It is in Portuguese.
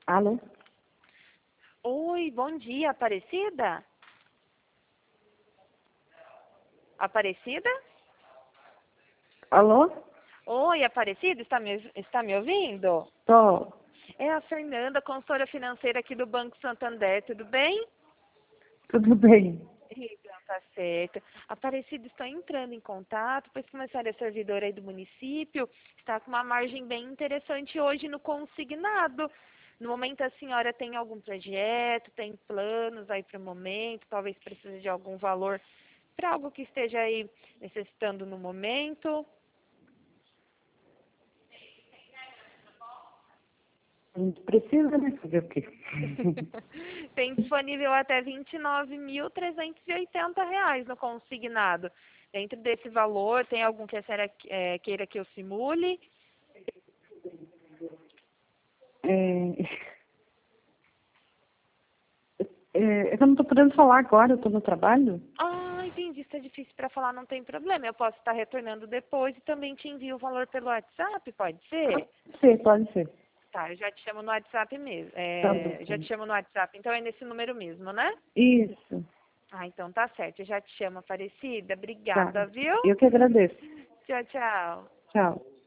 Alô? Oi, bom dia, Aparecida? Aparecida? Alô? Oi, Aparecida, está me ouvindo? Tô. É a Fernanda, consultora financeira aqui do Banco Santander, tudo bem? Tudo bem? Então, tá certo. Aparecida, estou entrando em contato, pois como a senhora é servidora aí do município, está com uma margem bem interessante hoje no consignado. No momento a senhora tem algum projeto, tem planos aí para o momento, talvez precise de algum valor para algo que esteja aí necessitando no momento. A gente precisa, né? Fazer o quê? Tem disponível até R$ 29.380 no consignado. Dentro desse valor, tem algum que a senhora queira que eu simule? É, é que eu não tô podendo falar agora, eu tô no trabalho. Ah, entendi. Se é difícil para falar, não tem problema. Eu posso estar retornando depois e também te envio o valor pelo WhatsApp, pode ser? Sim, pode ser. Tá, eu já te chamo no WhatsApp mesmo. Tá Já bom. te chamo no WhatsApp, então é nesse número mesmo, né? Isso. Ah, então tá certo. Eu já te chamo, Aparecida. Tá. Obrigada, viu? Eu que agradeço. Tchau, tchau. Tchau.